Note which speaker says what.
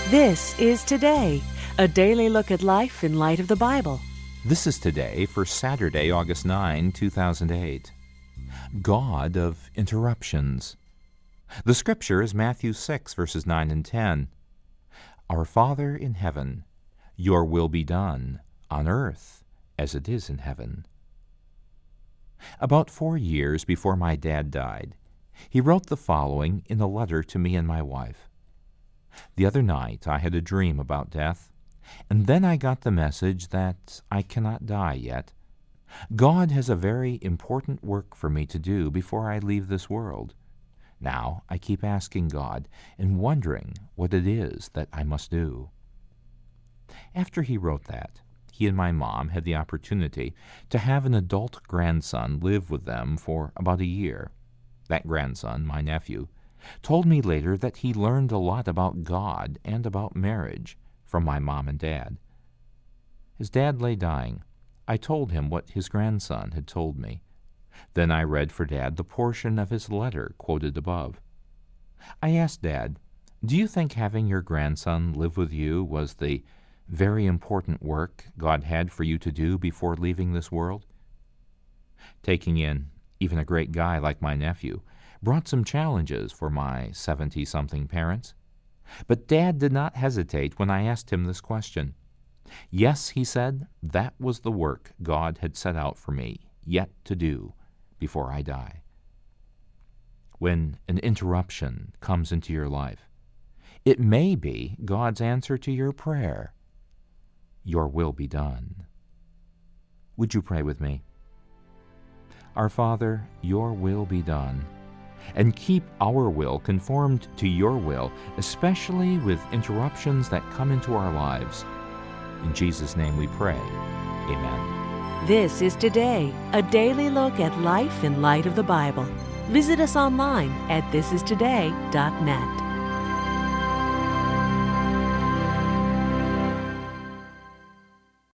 Speaker 1: This is Today, a daily look at life in light of the Bible.
Speaker 2: This is Today for Saturday, August 9, 2008. God of Interruptions. The scripture is Matthew 6, verses 9 and 10. Our Father in heaven, your will be done, on earth as it is in heaven. About 4 years before my dad died, he wrote the following in a letter to me and my wife. The other night I had a dream about death, and then I got the message that I cannot die yet. God has a very important work for me to do before I leave this world. Now I keep asking God and wondering what it is that I must do. After he wrote that, he and my mom had the opportunity to have an adult grandson live with them for about a year. That grandson, my nephew, told me later that he learned a lot about God and about marriage from my mom and dad. As Dad lay dying, I told him what his grandson had told me. Then I read for Dad the portion of his letter quoted above. I asked Dad, "Do you think having your grandson live with you was the very important work God had for you to do before leaving this world?" Taking in even a great guy like my nephew brought some challenges for my 70-something parents. But Dad did not hesitate when I asked him this question. Yes, he said, that was the work God had set out for me yet to do before I die. When an interruption comes into your life, it may be God's answer to your prayer. Your will be done. Would you pray with me? Our Father, your will be done, and keep our will conformed to your will, especially with interruptions that come into our lives. In Jesus' name we pray. Amen.
Speaker 1: This is Today, a daily look at life in light of the Bible. Visit us online at thisistoday.net.